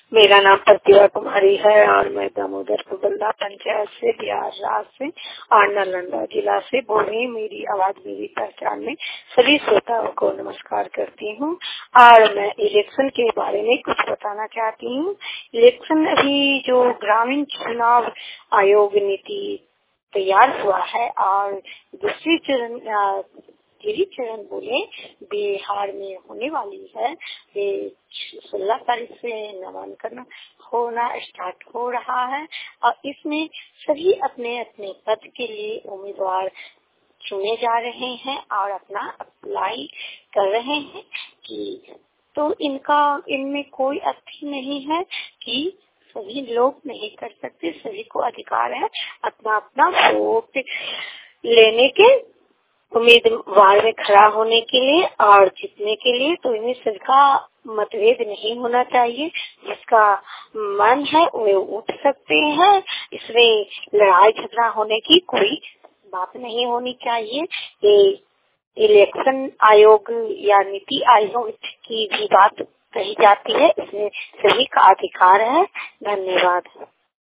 मेरा नाम प्रतिभा कुमारी है और मैं दामोदर कुबल्ला पंचायत से, बिहार राज्य से और नालंदा जिला से बोल रही। मेरी आवाज मेरी पहचान में सभी श्रोताओं को नमस्कार करती हूँ और मैं इलेक्शन के बारे में कुछ बताना चाहती हूँ। इलेक्शन अभी जो ग्रामीण चुनाव आयोग नीति तैयार हुआ है और दूसरी चरण बोले बिहार में होने वाली है। ये 16 तारीख से नामांकन होना स्टार्ट हो रहा है और इसमें सभी अपने अपने पद के लिए उम्मीदवार चुने जा रहे हैं और अपना अप्लाई कर रहे हैं कि तो इनमें कोई अर्थी नहीं है कि सभी लोग नहीं कर सकते। सभी को अधिकार है अपना अपना वोट लेने के, उम्मीदवार में खड़ा होने के लिए और जीतने के लिए। तो इनमें सबका मतभेद नहीं होना चाहिए। जिसका मन है वे उठ सकते हैं। इसमें लड़ाई झगड़ा होने की कोई बात नहीं होनी चाहिए। ये इलेक्शन आयोग या नीति आयोग की भी बात कही जाती है। इसमें सभी का अधिकार है। धन्यवाद।